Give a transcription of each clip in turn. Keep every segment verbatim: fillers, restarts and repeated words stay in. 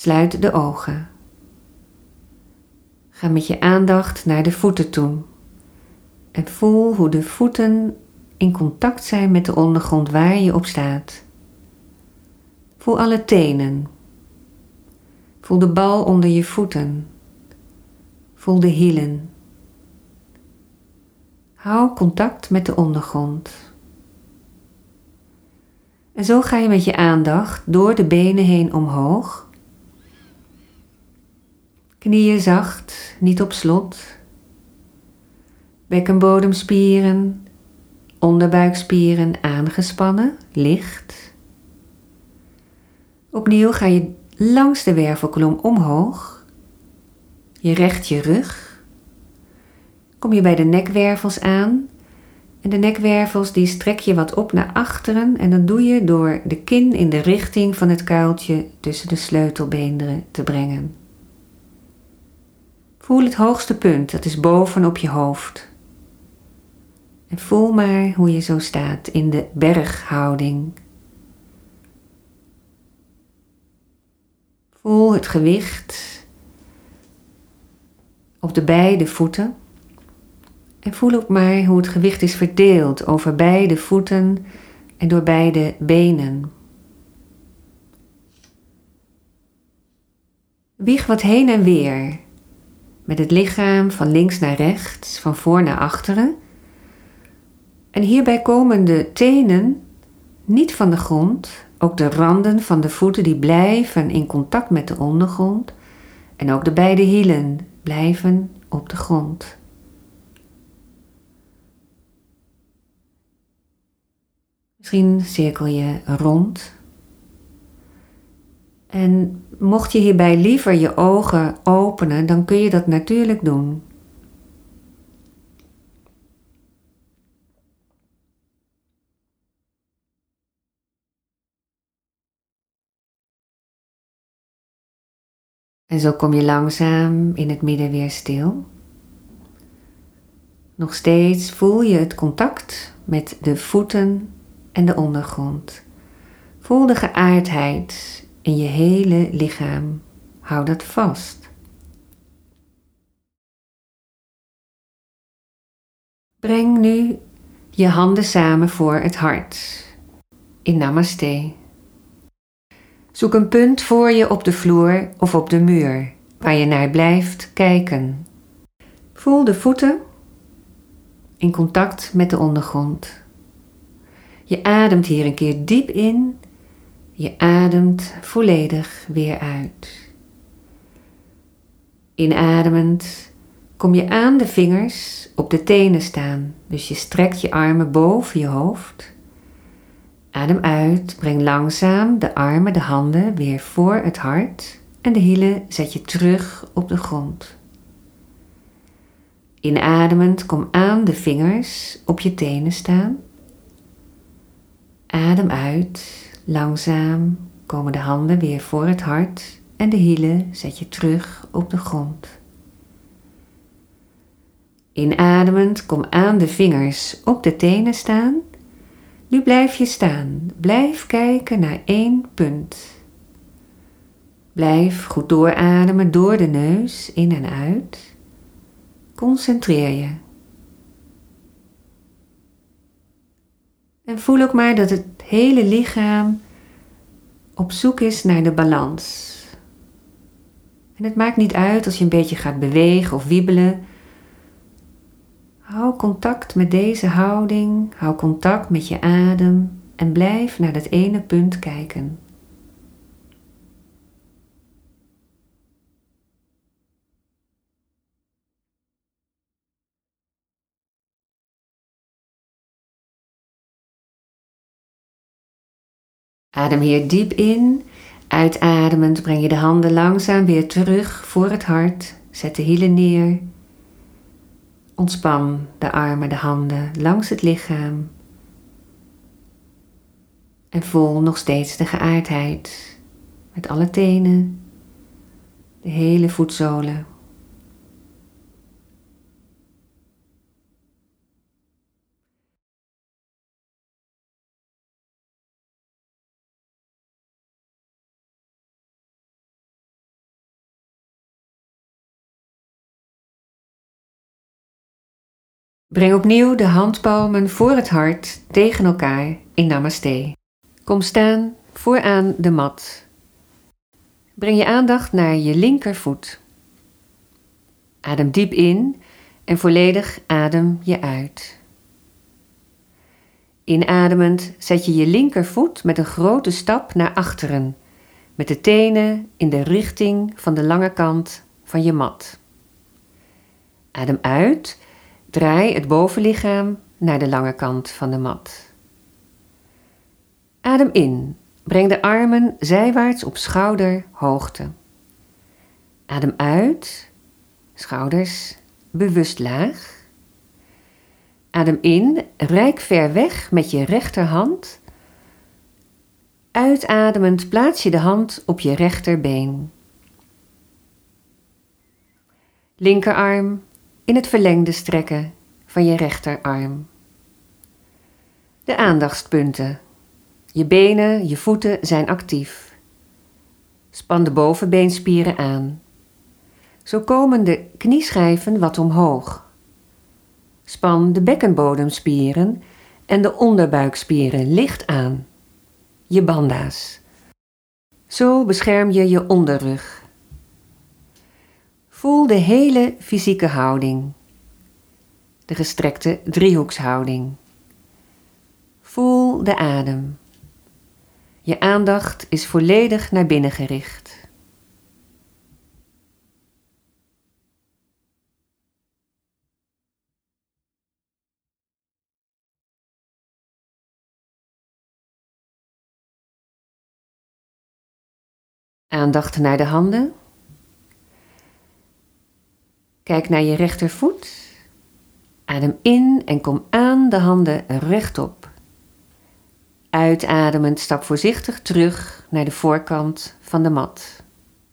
Sluit de ogen. Ga met je aandacht naar de voeten toe. En voel hoe de voeten in contact zijn met de ondergrond waar je op staat. Voel alle tenen. Voel de bal onder je voeten. Voel de hielen. Hou contact met de ondergrond. En zo ga je met je aandacht door de benen heen omhoog. Knieën zacht, niet op slot. Bekkenbodemspieren, onderbuikspieren aangespannen, licht. Opnieuw ga je langs de wervelkolom omhoog. Je recht je rug. Kom je bij de nekwervels aan. En de nekwervels die strek je wat op naar achteren. En dat doe je door de kin in de richting van het kuiltje tussen de sleutelbeenderen te brengen. Voel het hoogste punt, dat is boven op je hoofd. En voel maar hoe je zo staat in de berghouding. Voel het gewicht op de beide voeten. En voel ook maar hoe het gewicht is verdeeld over beide voeten en door beide benen. Wieg wat heen en weer. Met het lichaam van links naar rechts, van voor naar achteren. En hierbij komen de tenen niet van de grond, ook de randen van de voeten die blijven in contact met de ondergrond. En ook de beide hielen blijven op de grond. Misschien cirkel je rond. En mocht je hierbij liever je ogen openen, dan kun je dat natuurlijk doen. En zo kom je langzaam in het midden weer stil. Nog steeds voel je het contact met de voeten en de ondergrond. Voel de geaardheid in je hele lichaam. Hou dat vast. Breng nu je handen samen voor het hart. In Namaste. Zoek een punt voor je op de vloer of op de muur, waar je naar blijft kijken. Voel de voeten in contact met de ondergrond. Je ademt hier een keer diep in. Je ademt volledig weer uit. Inademend kom je aan de vingers op de tenen staan. Dus je strekt je armen boven je hoofd. Adem uit, breng langzaam de armen, de handen weer voor het hart. En de hielen zet je terug op de grond. Inademend kom aan de vingers op je tenen staan. Adem uit, langzaam komen de handen weer voor het hart en de hielen zet je terug op de grond. Inademend kom aan de vingers op de tenen staan. Nu blijf je staan, blijf kijken naar één punt. Blijf goed doorademen door de neus, in en uit. Concentreer je. En voel ook maar dat het hele lichaam op zoek is naar de balans. En het maakt niet uit als je een beetje gaat bewegen of wiebelen. Hou contact met deze houding, hou contact met je adem en blijf naar dat ene punt kijken. Adem hier diep in. Uitademend breng je de handen langzaam weer terug voor het hart. Zet de hielen neer. Ontspan de armen, de handen langs het lichaam. En voel nog steeds de geaardheid. Met alle tenen. De hele voetzolen. Breng opnieuw de handpalmen voor het hart tegen elkaar in Namaste. Kom staan vooraan de mat. Breng je aandacht naar je linkervoet. Adem diep in en volledig adem je uit. Inademend zet je je linkervoet met een grote stap naar achteren, met de tenen in de richting van de lange kant van je mat. Adem uit, draai het bovenlichaam naar de lange kant van de mat. Adem in, breng de armen zijwaarts op schouderhoogte. Adem uit, schouders bewust laag. Adem in, reik ver weg met je rechterhand. Uitademend plaats je de hand op je rechterbeen. Linkerarm in het verlengde strekken van je rechterarm. De aandachtspunten. Je benen, je voeten zijn actief. Span de bovenbeenspieren aan. Zo komen de knieschijven wat omhoog. Span de bekkenbodemspieren en de onderbuikspieren licht aan. Je bandha's. Zo bescherm je je onderrug. Voel de hele fysieke houding. De gestrekte driehoekshouding. Voel de adem. Je aandacht is volledig naar binnen gericht. Aandacht naar de handen. Kijk naar je rechtervoet. Adem in en kom aan de handen rechtop. Uitademend stap voorzichtig terug naar de voorkant van de mat.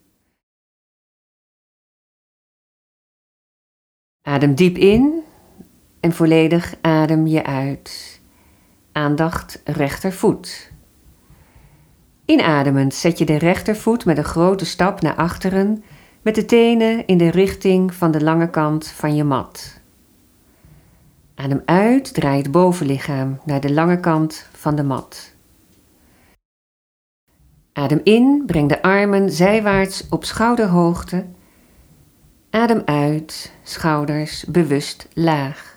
Adem diep in en volledig adem je uit. Aandacht rechtervoet. Inademend zet je de rechtervoet met een grote stap naar achteren met de tenen in de richting van de lange kant van je mat. Adem uit, draai het bovenlichaam naar de lange kant van de mat. Adem in, breng de armen zijwaarts op schouderhoogte. Adem uit, schouders bewust laag.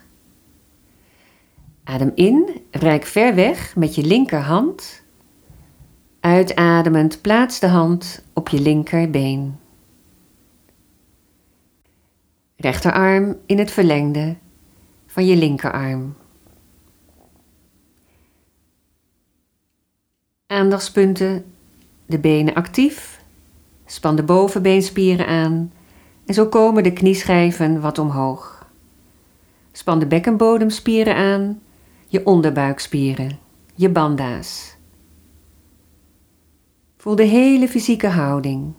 Adem in, reik ver weg met je linkerhand. Uitademend plaats de hand op je linkerbeen. Rechterarm in het verlengde van je linkerarm. Aandachtspunten, de benen actief, span de bovenbeenspieren aan en zo komen de knieschijven wat omhoog. Span de bekkenbodemspieren aan, je onderbuikspieren, je bandha's. Voel de hele fysieke houding.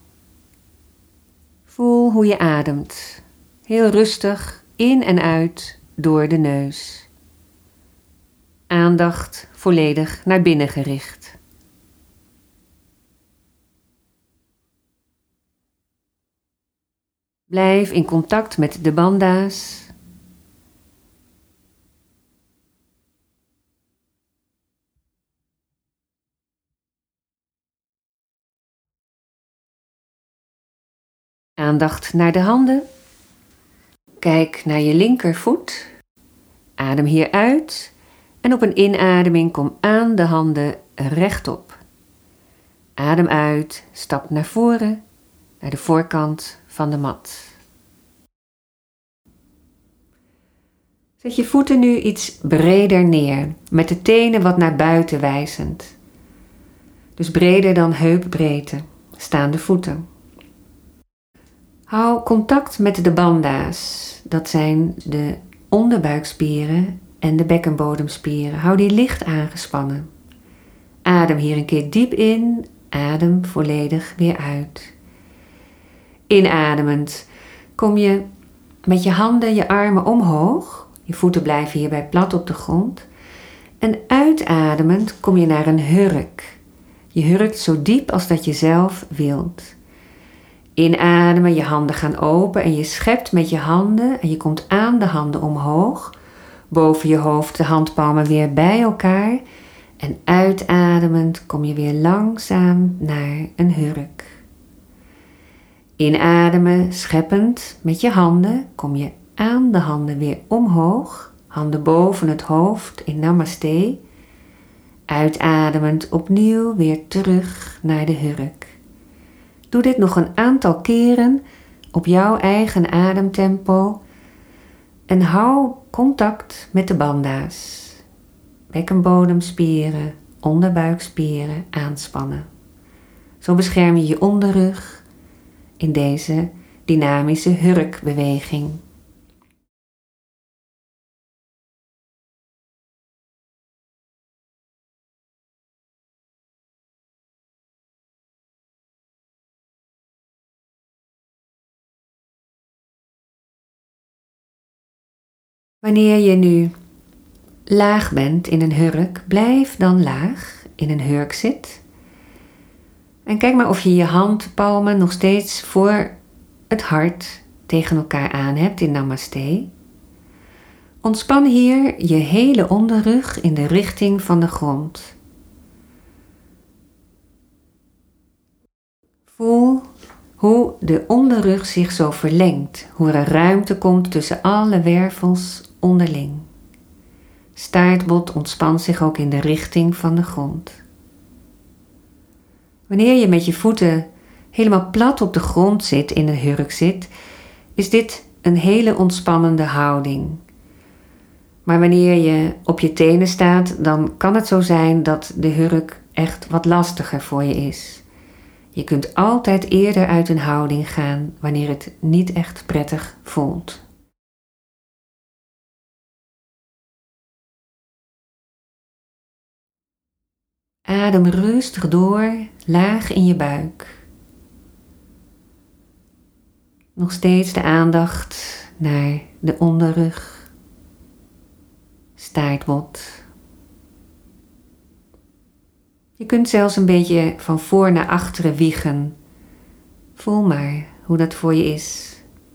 Voel hoe je ademt, heel rustig in en uit door de neus. Aandacht volledig naar binnen gericht. Blijf in contact met de bandha's. Aandacht naar de handen. Kijk naar je linkervoet. Adem hier uit en op een inademing kom aan de handen rechtop. Adem uit, stap naar voren, naar de voorkant van de mat. Zet je voeten nu iets breder neer, met de tenen wat naar buiten wijzend. Dus breder dan heupbreedte, staande voeten. Hou contact met de bandha's, dat zijn de onderbuikspieren en de bekkenbodemspieren. Hou die licht aangespannen. Adem hier een keer diep in, adem volledig weer uit. Inademend kom je met je handen, je armen omhoog. Je voeten blijven hierbij plat op de grond. En uitademend kom je naar een hurk. Je hurkt zo diep als dat je zelf wilt. Inademen, je handen gaan open en je schept met je handen en je komt aan de handen omhoog. boven je hoofd de handpalmen weer bij elkaar. En uitademend kom je weer langzaam naar een hurk. Inademen, scheppend met je handen, kom je aan de handen weer omhoog. Handen boven het hoofd in Namaste. Uitademend opnieuw weer terug naar de hurk. Doe dit nog een aantal keren op jouw eigen ademtempo. En hou contact met de bandha's. Bekkenbodemspieren, onderbuikspieren aanspannen. Zo bescherm je je onderrug in deze dynamische hurkbeweging. Wanneer je nu laag bent in een hurk, blijf dan laag in een hurkzit. En kijk maar of je je handpalmen nog steeds voor het hart tegen elkaar aan hebt in Namaste. Ontspan hier je hele onderrug in de richting van de grond. Voel hoe de onderrug zich zo verlengt, hoe er ruimte komt tussen alle wervels onderling. Staartbot ontspant zich ook in de richting van de grond. Wanneer je met je voeten helemaal plat op de grond zit in een hurk zit, is dit een hele ontspannende houding. Maar wanneer je op je tenen staat, dan kan het zo zijn dat de hurk echt wat lastiger voor je is. Je kunt altijd eerder uit een houding gaan wanneer het niet echt prettig voelt. Adem rustig door, laag in je buik. Nog steeds de aandacht naar de onderrug, staartbot. Je kunt zelfs een beetje van voor naar achteren wiegen. Voel maar hoe dat voor je is.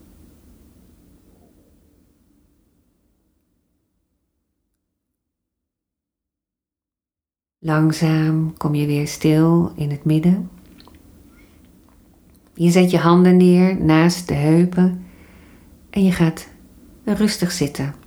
Langzaam kom je weer stil in het midden. Je zet je handen neer naast de heupen en je gaat rustig zitten.